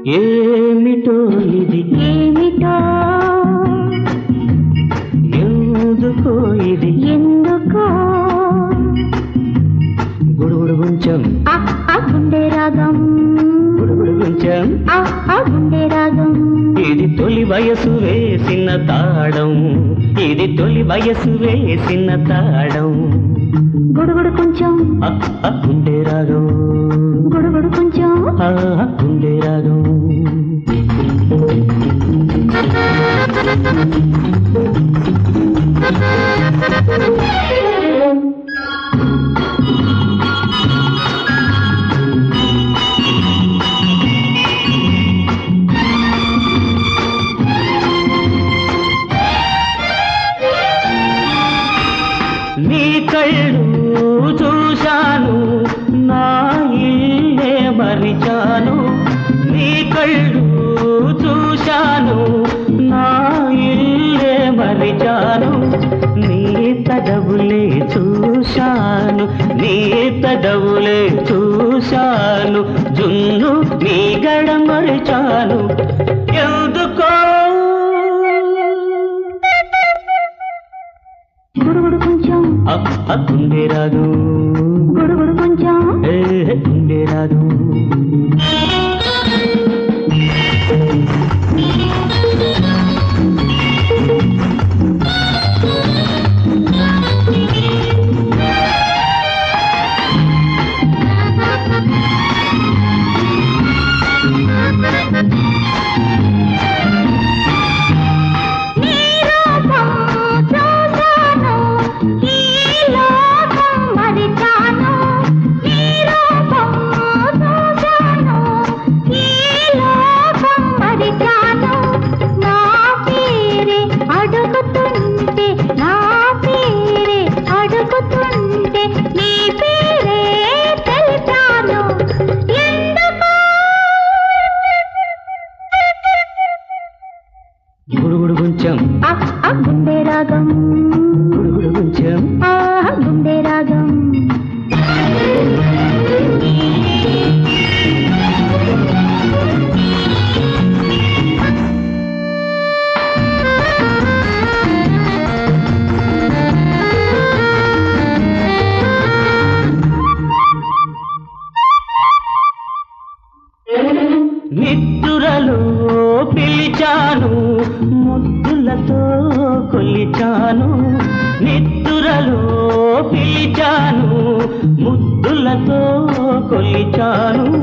ఏమిటో ఇది ఏమిటో ఎందుకో ఇది ఎందుకో గుడుగుడు కొంచెం గుండె రాగం గుడుగుడు కొంచెం గుండె రాగం ఇది తొలి వయసు వేసిన తాళం ఇది తొలి వయసు వేసిన తాళం గుడుగుడు కొంచెం గుండె రాగం గుడుగుడు కొంచెం గుండె రాగం నీ కళ్ళు చూశాను నా ఇల్లే మరిచాను నీ కళ్ళు చూశాను నా ఇల్లే మరిచాను నీ తడవులే చూశాను నీ తడవులే చూశాను జున్ను నీ గడ మరిచాను ఎందుకో గుడుగుడు కొంచెం గుండె రాదు గుడుగుడు కొంచెం గుండె రాదు గుడుగుడు కొంచెం గుండె రాగం గుడుగుడు కొంచెం గుండె రాగం నిద్దురలో పిలిచాను ముద్దులతో కొలిచాను నిద్దురలో పిలిచాను ముద్దులతో కొలిచాను